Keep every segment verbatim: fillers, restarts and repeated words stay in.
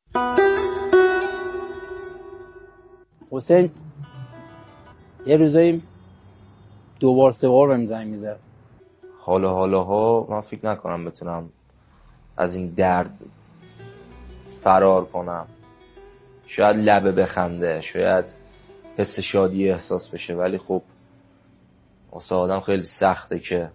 حسین یه روزایی دو بار سه بار بهم زنگ میزد. حالا حالاها من فکر نکنم بتونم از این درد فرار کنم. شاید لبه بخنده، شاید حس شادی احساس بشه، ولی خب واسه آدم خیلی سخته که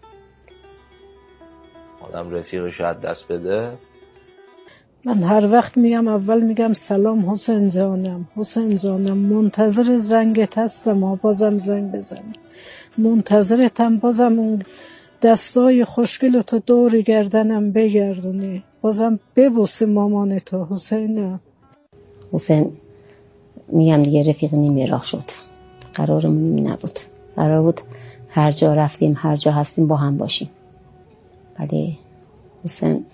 آدم رفیقش از دست بده. من هر وقت میگم اول میگم سلام حسین جانم، حسین جانم منتظر زنگت هستم ها، بازم زنگ بزنی، منتظرتم، بازم اون دستای خوشگلتو دور گردنم بگردونی، بازم ببوسی مامانتو. حسین حسین میگم دیگه رفیق نیمه راه شد، قرارمون این نبود، قرار بود هر جا رفتیم هر جا هستیم با هم باشیم، ولی حسین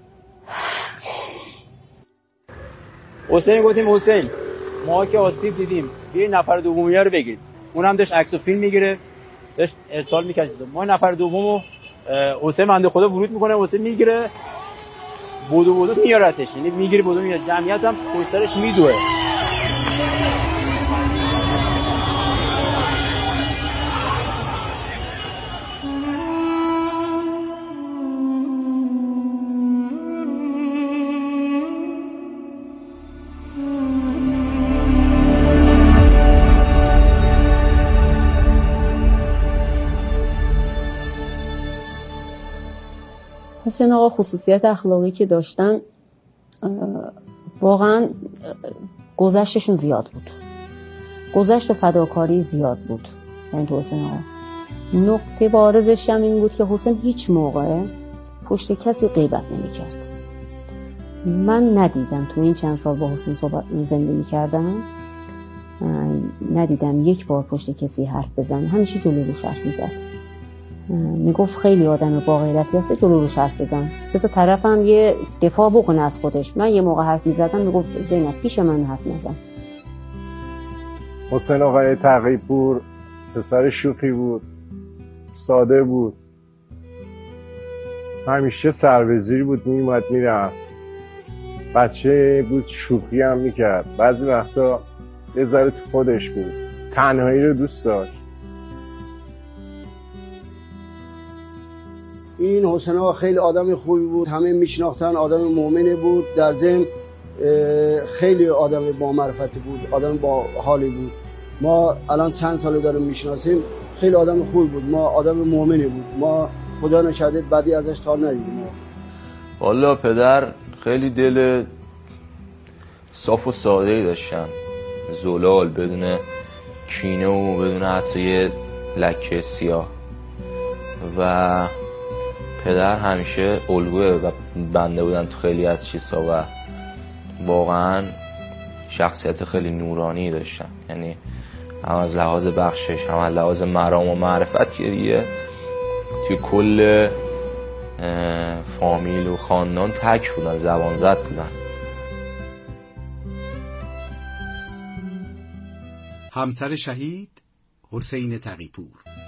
حسین گفتیم حسین ما که آسیب دیدیم یه نفر دومی رو بگید. اونم داشت عکس و فیلم میگیره، داشت ارسال میکنه. ما نفر دومو حسین بنده خدا ورود میکنه، حسین میگیره بودو بودو میارتش، یعنی میگیره بودو میاره، جمعیت هم پشت سرش میدوه. حسین آقا خصوصیت اخلاقی که داشتن واقعا گذشتشون زیاد بود، گذشت و فداکاری زیاد بود. یعنی تو حسین آقا نقطه بارزش هم این بود که حسین هیچ موقع پشت کسی غیبت نمی کرد. من ندیدم تو این چند سال با حسین صحبت زندگی کردم، ندیدم یک بار پشت کسی حرف بزنه، همیشه جلو روش حرف میزد. میگفت خیلی آدم با غیرتی هست، جلو روش حرف بزن، بذار طرفم یه دفاع بکنه از خودش. من یه موقع حرف میزدم میگفت زینب پیش من حرف نزن. حسین آقای تقی‌پور پسر شوخی بود، ساده بود، همیشه سربزیری بود، میومد میرفت، بچه بود، شوخی هم میکرد، بعضی وقتا یه ذره تو خودش بود، تنهایی رو دوست داشت. این حسین آقا خیلی آدم خوبی بود، همه میشناختن، آدم مؤمنی بود، در ضمن خیلی آدم با معرفتی بود، آدم با حالی بود. ما الان چند ساله داریم میشناسیم، خیلی آدم خوبی بود، ما آدم مؤمنی بود، ما خدا نشهده بدی ازش تا ندیدیم. والا پدر خیلی دل صاف و ساده‌ای داشتن، زلال، بدون کینه و بدون حتی یه لکه سیاه. و پدر همیشه الگوی و بنده بودن تو خیلی از چیزها و واقعا شخصیت خیلی نورانی داشتن، یعنی هم از لحاظ بخشش هم از لحاظ مرام و معرفت که دیگه توی کل فامیل و خاندان تک بودن، زبان زد بودن. همسر شهید حسین تقی‌پور.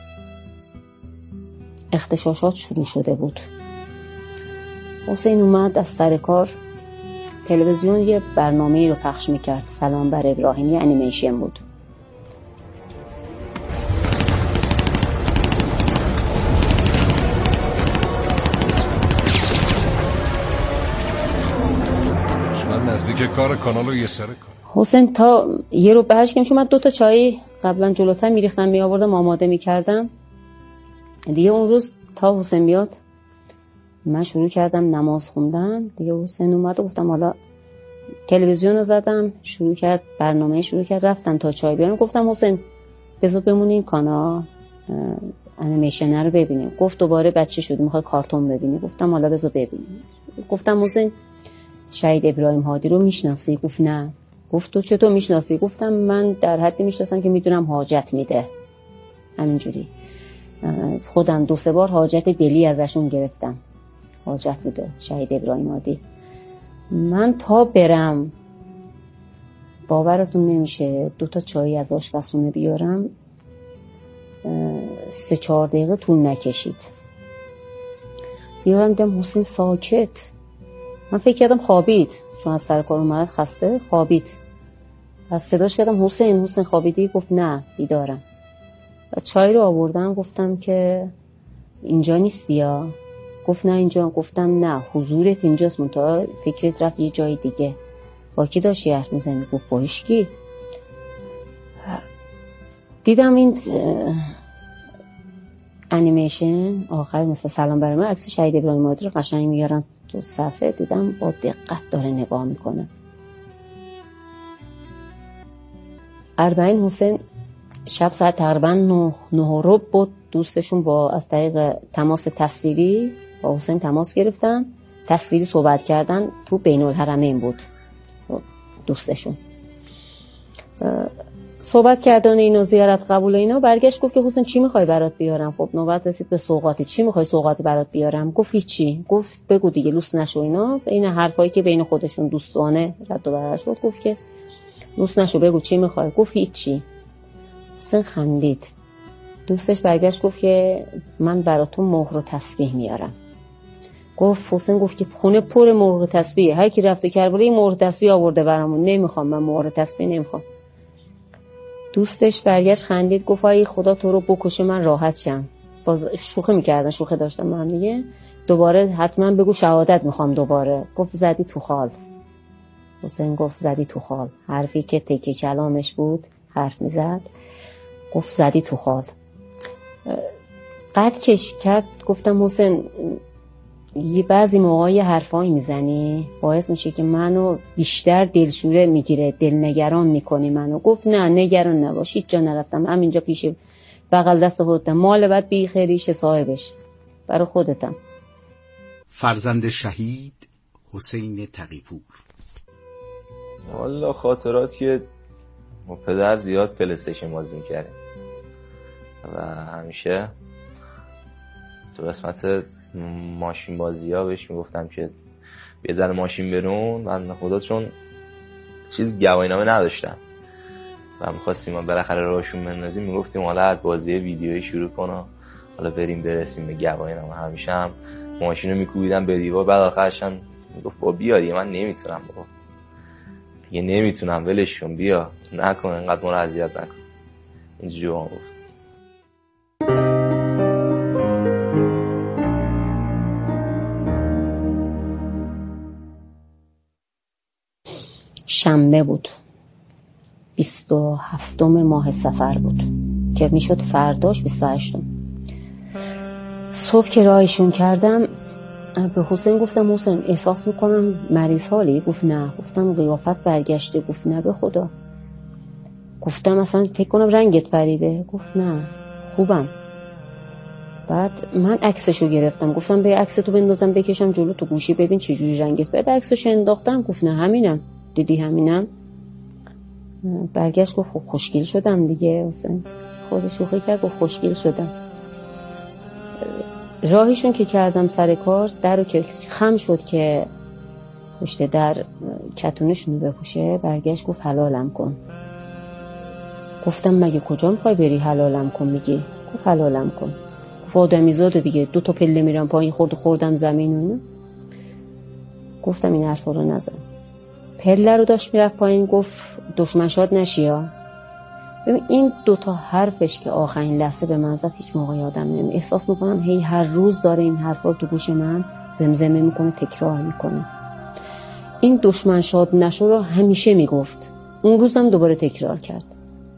اغتشاشات شروع شده بود. حسین اومد از سر کار، تلویزیون یه برنامه‌ای رو پخش میکرد، سلام بر ابراهیم، یه انیمیشن بود. من نزدیک کار کانال رو یه سره کنم. حسین تا یه رو بهش که میشومد دو تا چای قبلا جلوتر میریختم میآوردم آماده میکردم دیگه. اون روز تا حسین بیاد من شروع کردم نماز خوندن دیگه. حسین اومد و گفتم حالا تلویزیون رو زدم، شروع کرد برنامه شروع کرد، رفتم تا چای بیارم. گفتم حسین بذار بمونیم کانال انیمیشن رو ببینیم. گفت دوباره بچه شدی میخوای کارتون ببینی؟ گفتم حالا بذار ببینیم. گفتم حسین شهید ابراهیم هادی رو میشناسی؟ گفت نه. گفت تو چطور میشناسی؟ گفتم من در حدی میشناسم که میدونم حاجت میده، همینجوری. خودم دو سه بار حاجت دلی ازشون گرفتم، حاجت میده شهید ابراهیم هادی. من تا برم باورتون نمیشه دو تا چای از آشپزخونه بیارم سه چهار دقیقه طول نکشید. بیارم دیدم حسین ساکت. من فکر کردم خوابید، چون از سر کار اومد خسته خوابید. از صداش کردم حسین حسین خوابیدی؟ گفت نه بیدارم. و چای رو آوردم، گفتم که اینجا نیستی یا؟ گفت نه اینجا. گفتم نه حضورت اینجاست، منتها فکرت رفت یه جای دیگه. با کی داشتی حرف میزنی؟ گفت با هیچکی. دیدم این انیمیشن آخر مثل سلام برای من عکس شهید ابراهیم مادری رو قشنگ میارن تو صفحه. دیدم با دقت داره نگاه میکنه. اربعین حسین شب ساعت تقریبا نه نه ربع بود دوستشون با از طریق تماس تصویری با حسین تماس گرفتن، تصویری صحبت کردن. تو بین الحرمین بود دوستشون. صحبت کردن اینا، زیارت قبول اینا. برگشت گفت که حسین چی میخوای برات بیارم؟ خب نوبت رسید به سوغاتی. چی میخوای سوغاتی برات بیارم؟ گفت هیچی. گفت بگو دیگه لوس نشو اینا. این حرفایی که بین خودشون دوستانه رد و برگشت بود. گفت که لوس نشو بگو چی میخوای؟ گفت هیچی. حسین خندید. دوستش برگشت گفت که من براتون مهر و تسبیح میارم. گفت حسین گفت که خونه پر مهر و تسبیح، هر کی رفته کربلا این مهر و تسبیح آورده برامون، نمیخوام من مهر و تسبیح نمیخوام. دوستش برگشت خندید گفت ای خدا تو رو بکشه من راحت شم. باز شوخی میکردن، شوخی داشتم من دیگه. دوباره حتما بگو شهادت میخوام دوباره. گفت زدی تو خال. حسین گفت زدی تو خال. حرفی که تکه کلامش بود حرف میزد. گفت زدی تو خال. قد کش کرد. گفتم حسین یه بعضی موقعی حرفایی میزنی باعث میشه که منو بیشتر دلشوره میگیره، دلنگران میکنی منو. گفت نه نگران نباش، هیچ جا نرفتم، همینجا پیش بغل دست خودتم، مال بعد بی خیریش صاحبش برای خودتم. فرزند شهید حسین تقی‌پور. والا خاطرات که ما پدر زیاد پلی استیشن بازی میکردیم و همیشه تو قسمت ماشین بازی ها بهش میگفتم که یه ذره ماشین برون. من خدا چون چیز گواهینامه نداشتم و میخواستیم ما بالاخره راهشون بندازیم، میگفتیم حالا از بازی ویدیویی شروع کن، حالا بریم برسیم به گواهینامه. همیشه هم ماشین رو میکوبیدم به دیوار، بعد آخرش هم میگفت با بیا دیگه من نمیتونم، بابا دیگه نمیتونم ولش کن، بیا نکن انقدر ما رو اذیت نکن. اینجوری هم گفت. شنبه بود، بیست و هفتم ماه صفر بود که میشد فرداش بیست و هشتم. صبح که راهشون کردم به حسین گفتم حسین احساس میکنم مریض حالی؟ گفت نه. گفتم قیافت برگشته؟ گفت نه به خدا. گفتم اصلا فکر کنم رنگت پریده؟ گفت نه خوبم. بعد من عکسشو گرفتم، گفتم به عکستو بندازم بکشم جلو تو گوشی ببین چه جوری رنگت پریده. عکسشو انداختم. گفت نه همینم، دیدی همینم. برگشت گفت خوشگل شدم دیگه. حسین خودش شوخی کرد گفت خوشگل شدم. راهشون که کردم سر کار، در رو که خم شد که پشت در کتونشونو بپوشه، برگشت گفت حلالم کن. گفتم مگه کجا میخوای بری حلالم کن میگی؟ گفت حلالم کن. گفت آدمی زاده دیگه، دو تا پله میرم پایین، خورد خوردم زمین و نه. گفتم این حرفا رو نزن. پله رو داشت میرفت پایین، گفت دشمن شاد نشی ها. ببین این دوتا حرفش که آخرین لحظه به من زد هیچ موقع یادم نمیاد. احساس میکنم هی هر روز داره این حرفا رو تو گوش من زمزمه میکنه، تکرار میکنه. این دشمن شاد نشو رو همیشه میگفت. اون روزم دوباره تکرار کرد.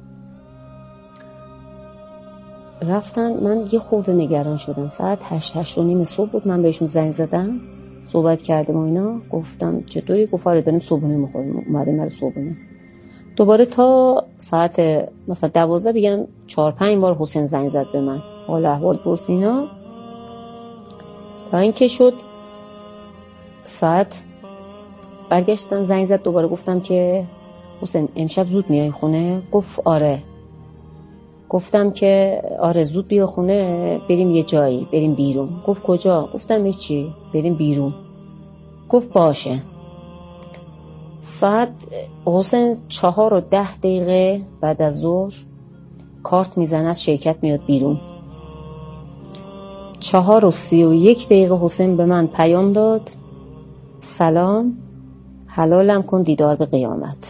رفتن. من یه خورده نگران شدم. ساعت هشت هشت و نیم صبح بود. من بهشون زنگ زدم، صحبت کردم و اینا. گفتم چطوری؟ گفت آره داریم صبحونه میخوریم، اومدیم برای صبحونه. دوباره تا ساعت مثلا دوازده بگن چهار پنج بار حسین زنگ زد به من، حال احوال پرس اینا. تا اینکه شد ساعت برگشتم زنگ زد دوباره. گفتم که حسین امشب زود میای خونه؟ گفت آره. گفتم که آره زود بیا خونه، بریم یه جایی، بریم بیرون. گفت کجا؟ گفتم هیچی، بریم بیرون. گفت باشه. ساعت حسین چهار و ده دقیقه بعد از ظهر کارت میزنه از شرکت میاد بیرون. چهار و سی و یک دقیقه حسین به من پیام داد سلام، حلالم کن دیدار به قیامت.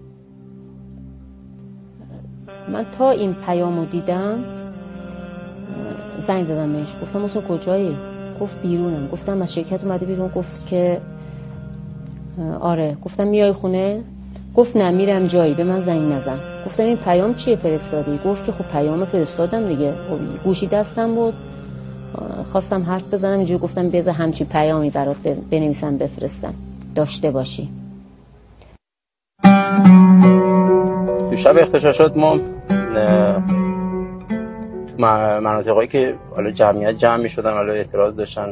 من تا این پیامو دیدم زنگ زدم بهش، گفتم حسین کجایی؟ گفت بیرونم. گفتم از شرکت اومده بیرون؟ گفت که آره. گفتم میای خونه؟ گفت نه میرم جایی، به من زنگ نزن. گفتم این پیام چیه فرستادی؟ گفت که خب پیام فرستادم دیگه. گوشی دستم بود، خواستم حرف بزنم اینجوری گفتم بذار همچی پیامی برات بنویسم بفرستم داشته باشی. تو شب اغتشاشات ما تو مناطقایی که حالا جمعیت جمع می شدن، حالا اعتراض داشتن،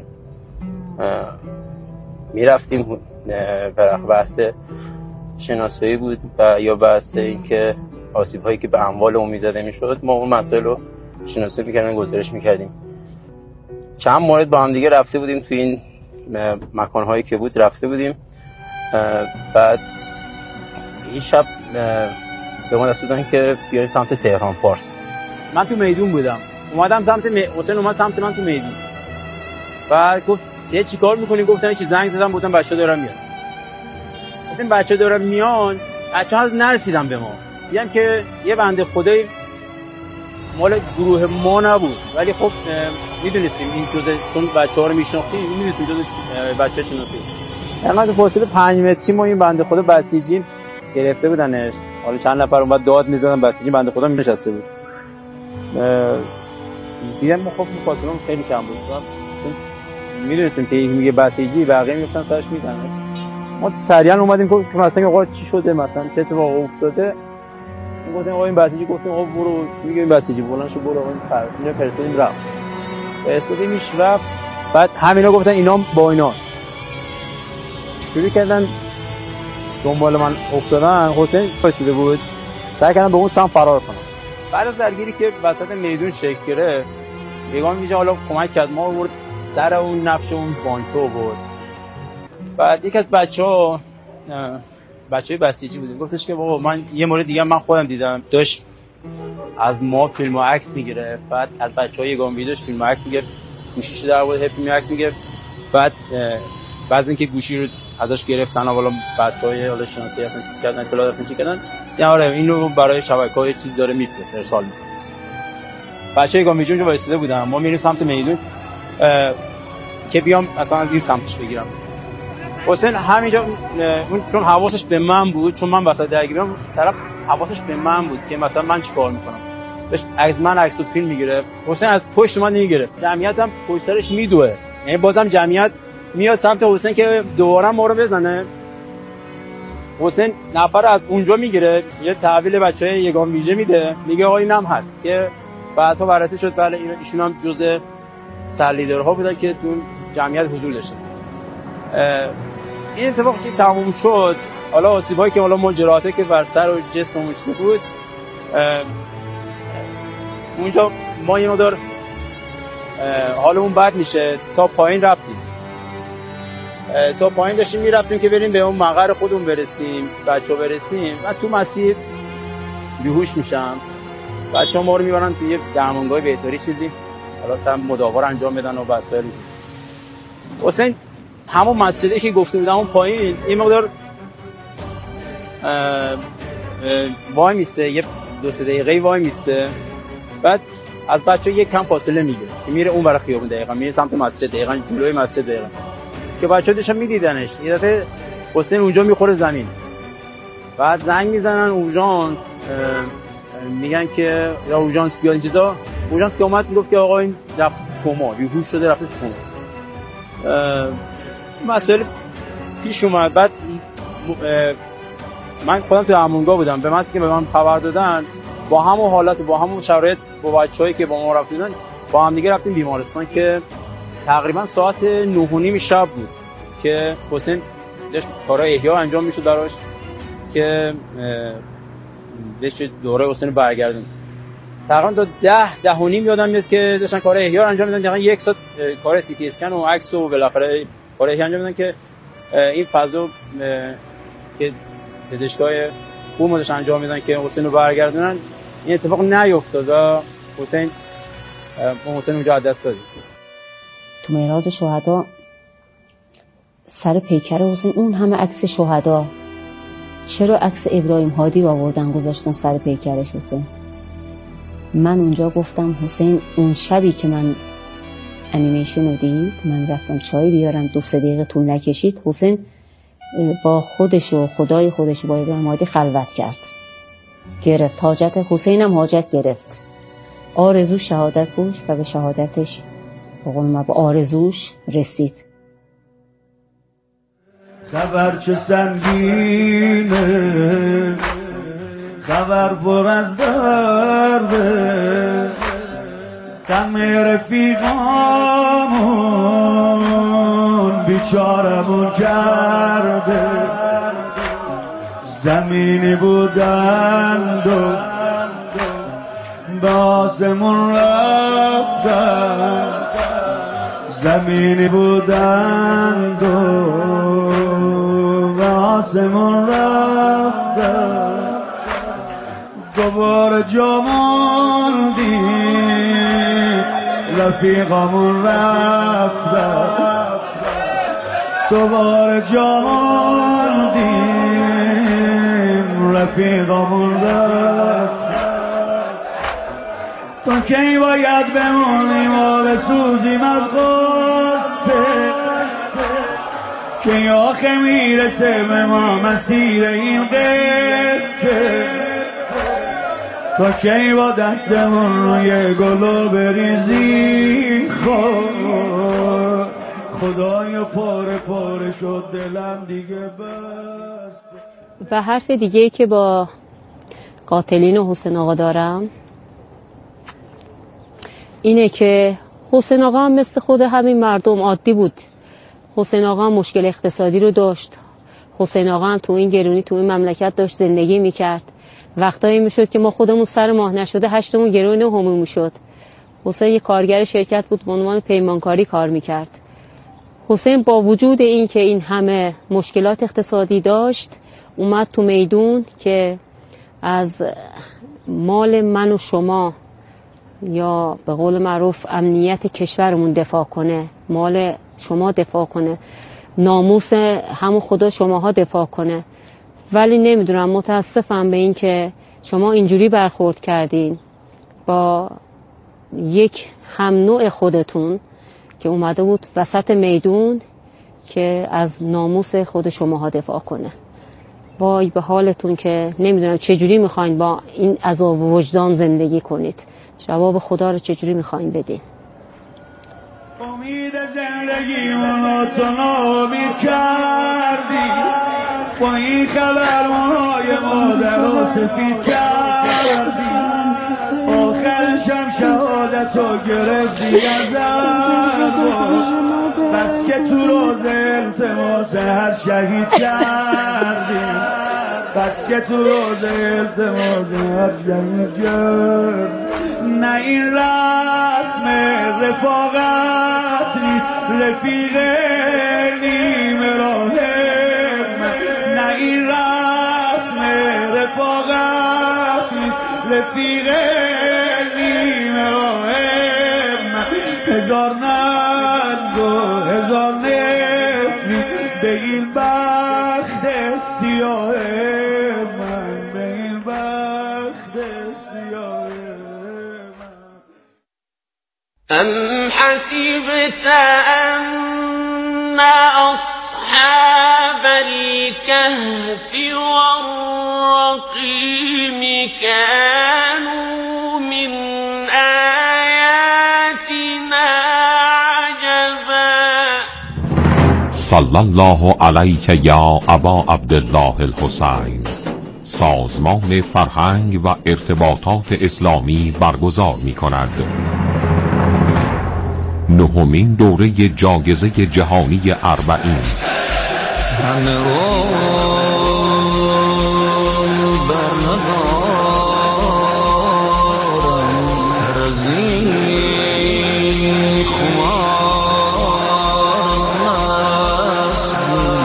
می رفتیم. بحث شناسایی بود و یا بحث این که آسیب هایی که به اموال اون می زده می شد، ما اون مسائل رو شناسایی میکردیم، گزارش میکردیم. چند مورد با هم دیگه رفته بودیم تو این مکان هایی که بود، رفته بودیم. بعد این شب به ما دست دادن که بیاریم سمت تهران پارس. من تو میدون بودم، اومدم سمت می... حسین اومد سمت من تو میدون. بعد گفت چه چی کار میکنی؟ گفتم چی زنگ زدم، گفتم بچه‌ها دارن میان. گفتم بچه‌ها دارن میان. بچه‌ها از نرسیدن به ما. دیدم که یه بنده خدایی مال گروه ما نبود، ولی خب میدونستیم این جزء، چون بچه‌ها رو میشناختیم، میدونستیم جزء بچه‌ها شناسی. انقدر فاصله پنج متری ما این بنده خدا بسیجی گرفته بودنش. حالا چند نفر اومد داد میزدن، بسیجی بنده خدا نشسته بود. دیدم ما خب فاصله خیلی کم بود، چون میدونستیم که میگه بسیجی بقیه میگفتن سرش میزنه. ما سریعا اومدیم که مثلا آقا چی شده، مثلا چه اتفاقی افتاده. گفتم آقا این بسیجی، گفتیم آقا برو، چی میگه این بسیجی بلند شو برو، این فرض فرستادیم رفت. فرستادیمش رفت. بعد همینا گفتن اینا با اینا شروع کردن دنبال من افتادن. حسین پاشیده بود، سعی کردن به اون سمت فرار کنن. بعد از درگیری که وسط میدون شکل گرفت، بیگام میشه حالا کمک کرد ما رو برد سر اون نفش اون بانکو برد. بعد یک از بچه‌ها بچه‌ی بسیجی بود، گفتش که بابا من یه مورد دیگه من خودم دیدم، داشت از ما فیلم و عکس میگیره. بعد از بچه‌ها یه گام ویدیوش فیلم و عکس میگیره، گوشیشو در آورد فیلم و عکس میگیره. بعد بعضی اینکه گوشی رو ازش گرفتن، حالا بچه‌های حالا شناسی هستن چیز کردن، اطلاع دادن چی کردن، یا آره اینو برای شبکه‌های چیز داره میفرسته، ارسال میکنه. بچه‌ها گام ویدیوشو وایساده بودن، ما میریم سمت میدون که بیام اصلا از این سمتش بگیرم. حسین همینجا اون چون حواسش به من بود، چون من وسط درگیریام، طرف حواسش به من بود که مثلا من چیکار میکنم. داشت از من عکس و فیلم میگیره. حسین از پشت من نمیگرفت، جمعیت هم پشت سرش میدوه، یعنی بازم جمعیت میاد سمت حسین که دوباره ما رو بزنه. حسین نفر از اونجا میگیره، یه تحویل بچهای یگان ویژه میده، میگه آقا اینم هست، که بعدها بررسی شد بله ایشون هم جزء سرلیدرها بودن که تو جمعیت حضور داشتن. این اتفاقی که تموم شد، حالا آسیبایی که حالا مجراته که بر سر و جسم مشته بود، اونجا ما یه مقدار حالمون بد میشه، تا پایین رفتیم. تا پایین داشتیم میرفتیم که بریم به اون مقر خودمون برسیم، بچه‌ها برسیم. و تو مسیر بیهوش میشم، بچه‌ها ما رو میبرن توی درمانگاه بهداری چیزی، حالا سر مداوا انجام بدن و وسایل چیزی. حسین همون مسجدی که گفته بودم اون پایین این مقدار وای میسته، یه دو سه دقیقه وای میسته. بعد از بچه‌ها یک کم فاصله میگیره، میره اون برای خیابون، دقیقاً میره سمت مسجد، دقیقاً جلوی مسجد دقیقاً که بچه‌ها داشتن میدیدنش. یه دفعه حسین اونجا میخوره زمین. بعد زنگ میزنن اورژانس، میگن که یا اورژانس بیاد این چیزا. اورژانس که اومد میگفت که آقا این رفت کما، بیهوش شده رفته تو کما. مسئله پیش اومد. بعد من خودم تو درمانگاه بودم، به من که به من خبر دادن، با همون حالت با همون شرایط با بچه‌هایی که با ما رفتن با هم دیگه رفتیم بیمارستان که تقریبا ساعت نه و نیم شب بود که حسین داشت کارهای احیا انجام میشد براش که داشت دوره حسین برگردون. تقریبا تا ده ده و نیم یادم میاد که داشتن کارهای احیا انجام میدن، دقیقاً یک ساعت کار سی تی اسکن و عکس و بالاخره کار احیا انجام میدن که این فضا که پزشکای خوب مدش انجام میدن که حسین رو برگردونن، این اتفاق نیفتاد و حسین حسین اونجا از دست داد. تو معراج شهدا سر پیکر حسین اون همه عکس شهدا، چرا عکس ابراهیم هادی رو آوردن گذاشتن سر پیکرش حسین؟ من اونجا گفتم حسین اون شبی که من انیمیشن رو دید، من رفتم چای بیارم، دو سه دقیقه طول نکشید حسین با خودش و خدای خودش با ابراهیم هادی خلوت کرد، گرفت حاجت حسین هم حاجت گرفت، آرزو شهادت بود و به شهادتش به قول ما به آرزوش رسید. خبر چه سنگینه، خبر پر از درده، غم رفیقامون بیچارمون کرده، زمینی بودند و به آسمون رفتن، زمینی بودند و به آسمون رفتن، دوباره جا موندیم رفیقامون رفتن، دوباره جا موندیم رفیقامون رفتن، تا کی باید بمونیم و بسوزیم از غصه، که آخه میرسه به ما مسیر این قصه، تا کی با دستمون روی گلو بریزیم خود، خدایا پاره پاره شد دلم دیگه بس. و حرف دیگه که با قاتلین حسین آقا دارم اینه که حسین آقا هم مثل خود همین مردم عادی بود. حسین آقا هم مشکل اقتصادی رو داشت، حسین آقا هم تو این گرونی تو این مملکت داشت زندگی میکرد، وقتایی میشد که ما خودمون سر ماه نشده هشتمون گرون همون میشد. حسین یه کارگر شرکت بود، به عنوان پیمانکاری کار میکرد. حسین با وجود این که این همه مشکلات اقتصادی داشت اومد تو میدون که از مال من و شما یا به قول معروف امنیت کشورمون دفاع کنه، مال شما دفاع کنه، ناموس همون خدا شماها دفاع کنه. ولی نمیدونم، متاسفم به این که شما اینجوری برخورد کردین با یک هم نوع خودتون که اومده بود وسط میدون که از ناموس خود شماها دفاع کنه. وای به حالتون که نمیدونم چجوری میخواین با این عذاب و وجدان زندگی کنید. جواب خدا رو چجوری میخواین بدین؟ امید زندگیمونو تو ناامید کردی، با این خبرهای مادر رو سفید کردی، آخرشم شهادتو گرفتی ازم، بس که تو روز التماس هر شهید کردی، بس که تو روز التماس هر شهید کردی. نه این رسم رفاقت نیست، رفیق نیمه راهم، نه این رسم رفاقت نیست، رفیق نیمه راهم. هزار ننگ و هزار نفری به این بخت سیاه من، به این بخت سیاه من. أم حسبت أن أصحاب الكهف والرقيم كانوا من آياتنا عجبا. صلی الله علیک یا ابا عبدالله الحسین. سازمان فرهنگ و ارتباطات اسلامی برگزار می کند نهمین دوره جایزه جهانی اربعین. همه رو برندارم سر از این خمار مست.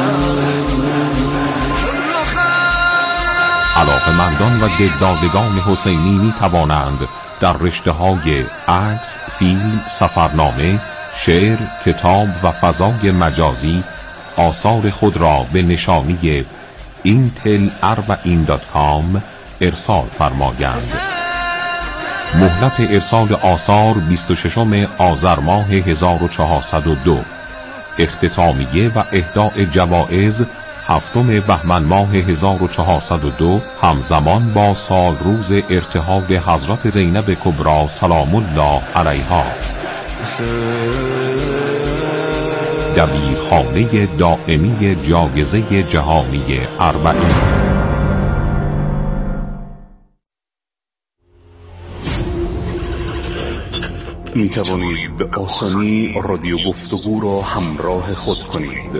علاقه‌مندان و دلدادگان حسینی می توانند در رشته های عکس، فیلم، سفرنامه، شعر، کتاب و فضای مجازی آثار خود را به نشانی اینتل اربعین دات کام ارسال فرمایند. مهلت ارسال آثار بیست و ششم آذر ماه هزار و چهارصد و دو. اختتامیه و اهداء جوایز هفتم بهمن ماه هزار و چهارصد و دو، همزمان با سال روز ارتحال حضرت زینب کبری سلام الله علیها. دبیرخانه دائمی جایزه جهانی اربعین. می توانید به آسانی رادیو گفتگو را همراه خود کنید.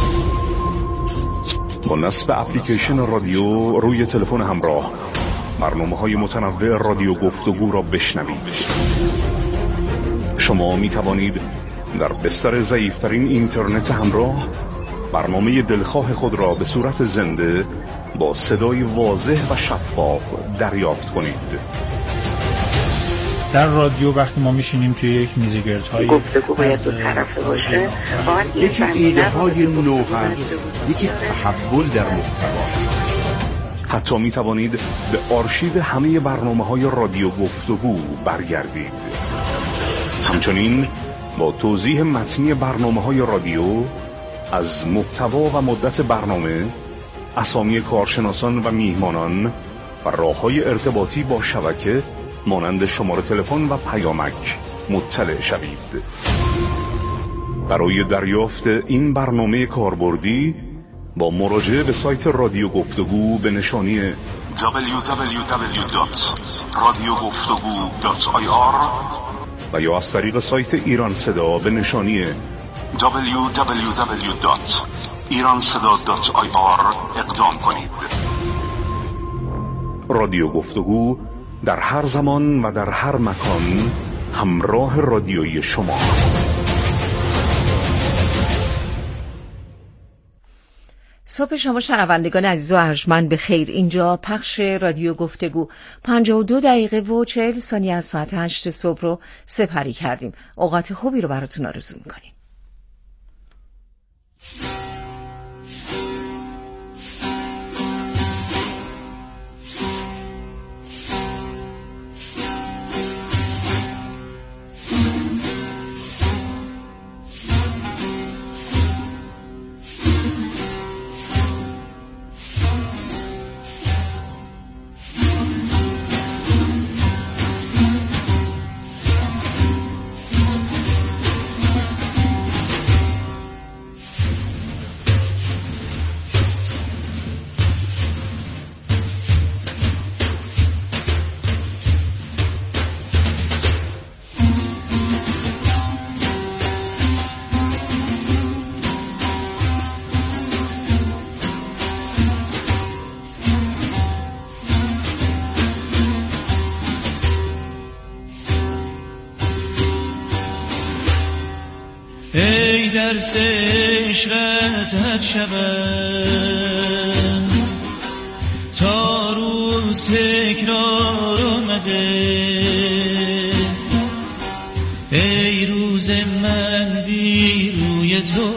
با نصب اپلیکیشن رادیو روی تلفن همراه برنامه‌های متنوع رادیو گفتگو را بشنوید. شما می توانید در بستر ضعیف‌ترین اینترنت همراه برنامه دلخواه خود را به صورت زنده با صدای واضح و شفاف دریافت کنید. در رادیو وقتی ما میشینیم توی یک میزگردهای گفتگو باید دو طرفه باشه، یکی ایده های نو هست، یکی تحول در محتوا. حتی می توانید به آرشیو همه برنامه های رادیو گفتگو برگردید. همچنین با توضیح متنی برنامه های رادیو از محتوا و مدت برنامه، اسامی کارشناسان و میهمانان و راه‌های ارتباطی با شبکه مانند شماره تلفن و پیامک مطلع شوید. برای دریافت این برنامه کاربردی با مراجعه به سایت رادیو گفتگو به نشانی دبلیو دبلیو دبلیو دات رادیو گفتگو دات آی آر و یا از طریق سایت ایران صدا به نشانی دبلیو دبلیو دبلیو دات ایران صدا دات آی آر اقدام کنید. رادیو گفتگو در هر زمان و در هر مکان همراه رادیویی شما. صبح شما شنوندگان عزیز و ارجمند به خیر. اینجا پخش رادیو گفتگو پنجاه و دو دقیقه و چهل ثانیه از ساعت هشت صبح رو سپری کردیم. اوقات خوبی رو براتون آرزو می‌کنیم. ای درس عشقت هر شبم تا روز تکرار آمده، ای روز من بی روی تو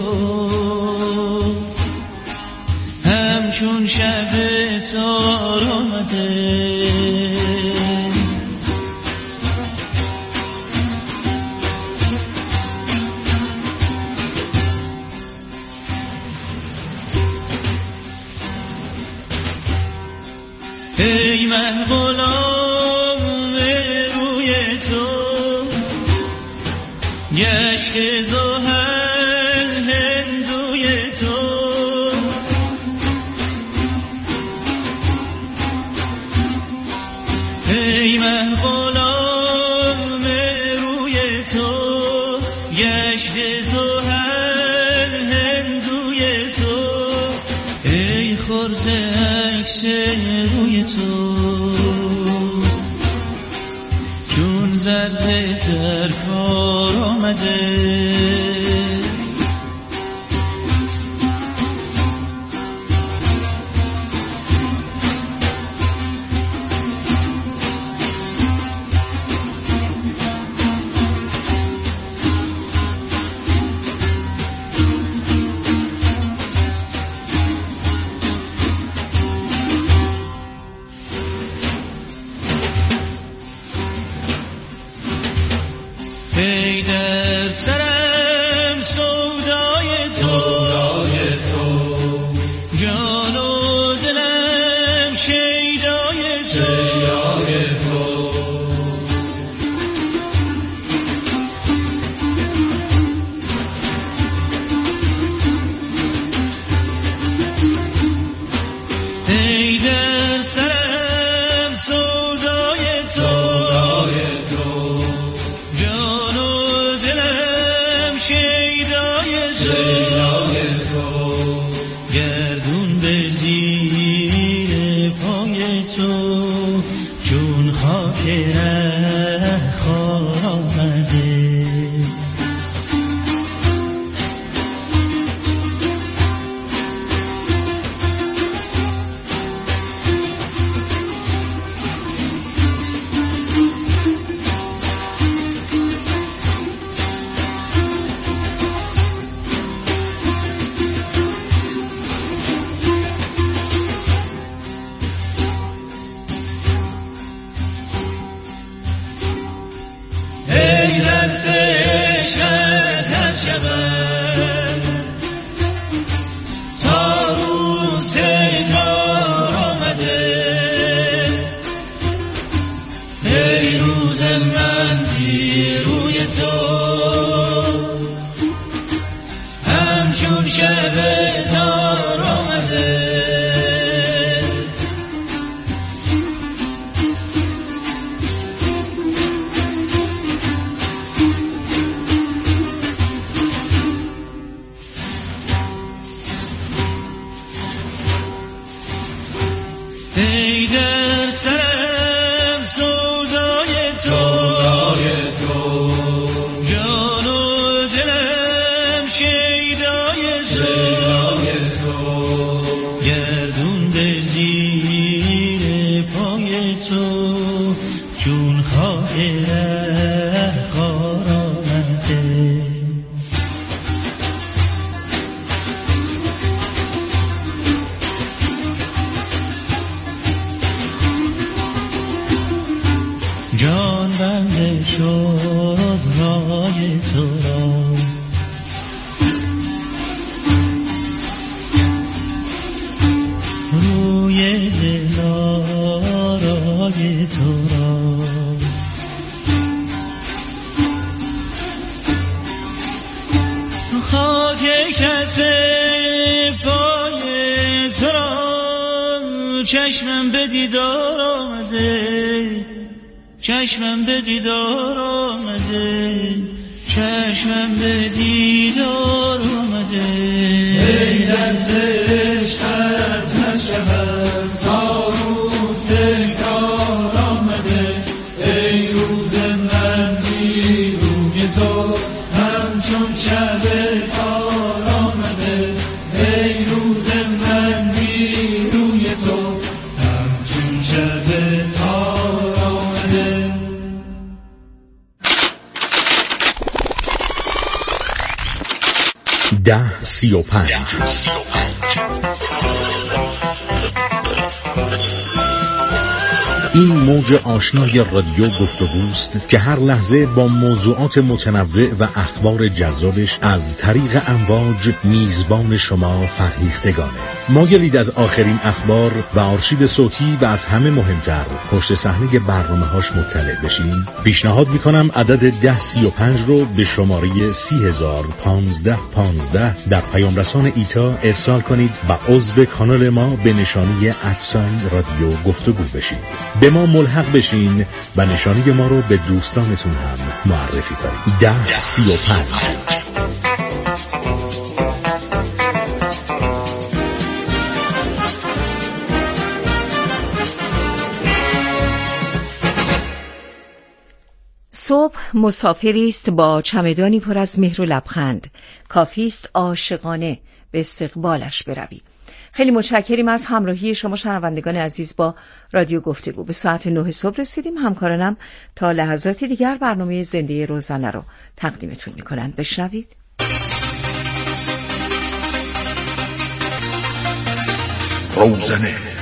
همچون شب تار آمده. ای من غلام روی تو گشت زحل هندوی تو، ای من غلام روی تو گشت زحل هندوی تو، ای خرز عکس روی تو چون ذره در کار آمده. ای در سرم سودای تو، جان و دلم شیدای تو. ای در سرم سودای تو، جان و دلم شیدای تو. گردون به زیر پای تو چون خاک ره خار آمده. ای درس عشقت هر شبم تا روز تکرار آمده. ای روز من بی روی تو همچون شب تار آمده. ای در سرم سودای تو، جان و دلم شیدای تو. گردون به زیر پای تو چون خاک ره خار آمده. جان بنده شد رای تو را، روی دل آرای تو را. خاک کف پای تو را چشمم به دیدار آمده. چشمم به دیدار آمده، چشمم به دیدار آمده. ای درس عشقت هر شبم تا روز تکرار آمده. ای روز من بی روی تو همچون شب تار آمده. ای روز من بی روی تو همچون شب تار آمده. ده سی و پنج این موج آشنای رادیو گفتگوست که هر لحظه با موضوعات متنوع و اخبار جذابش از طریق امواج میزبان شما فرهیختگانه. مایلید از آخرین اخبار و آرشیو صوتی و از همه مهمتر پشت صحنه برنامه‌هاش مطلع بشین؟ پیشنهاد میکنم عدد ده سی و پنج رو به شماره سی هزار پانزده پانزده در پیام رسان ایتا ارسال کنید و عضو کانال ما به نشانی ادساین رادیو گفتگو بشید. به ما ملحق بشین و نشانی ما رو به دوستانتون هم معرفی کنید. ده سی و پنج. صبح مسافری است با چمدانی پر از مهر و لبخند. کافی است عاشقانه به استقبالش بروی. خیلی متشکریم از همراهی شما شنوندگان عزیز با رادیو گفتگو. به ساعت نه صبح رسیدیم. همکارانم تا لحظاتی دیگر برنامه زنده روزانه رو تقدیمتون میکنن. بشنوید. روزانه